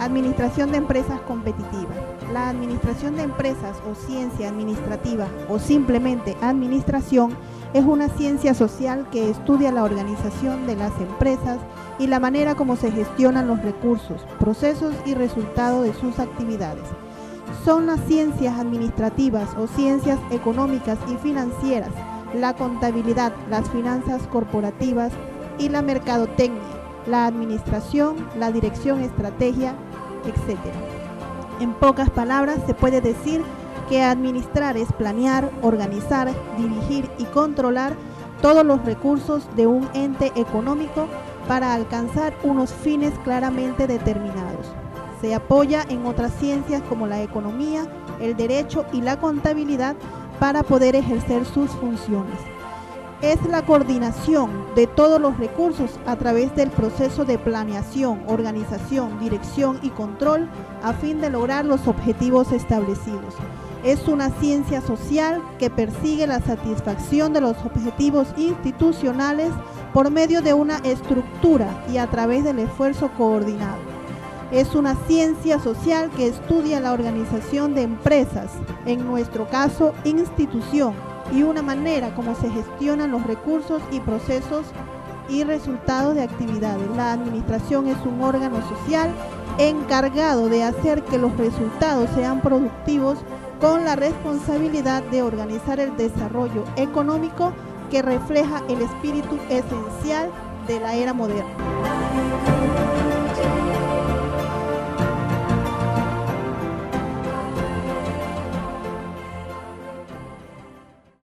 Administración de empresas competitivas. La administración de empresas o ciencia administrativa o simplemente administración es una ciencia social que estudia la organización de las empresas y la manera como se gestionan los recursos, procesos y resultados de sus actividades. Son las ciencias administrativas o ciencias económicas y financieras, la contabilidad, las finanzas corporativas y la mercadotecnia, la administración, la dirección, estrategia, etc. En pocas palabras, se puede decir que administrar es planear, organizar, dirigir y controlar todos los recursos de un ente económico para alcanzar unos fines claramente determinados. Se apoya en otras ciencias como la economía, el derecho y la contabilidad para poder ejercer sus funciones. Es la coordinación de todos los recursos a través del proceso de planeación, organización, dirección y control a fin de lograr los objetivos establecidos. Es una ciencia social que persigue la satisfacción de los objetivos institucionales por medio de una estructura y a través del esfuerzo coordinado. Es una ciencia social que estudia la organización de empresas, en nuestro caso institución, y una manera como se gestionan los recursos y procesos y resultados de actividades. La administración es un órgano social encargado de hacer que los resultados sean productivos con la responsabilidad de organizar el desarrollo económico que refleja el espíritu esencial de la era moderna.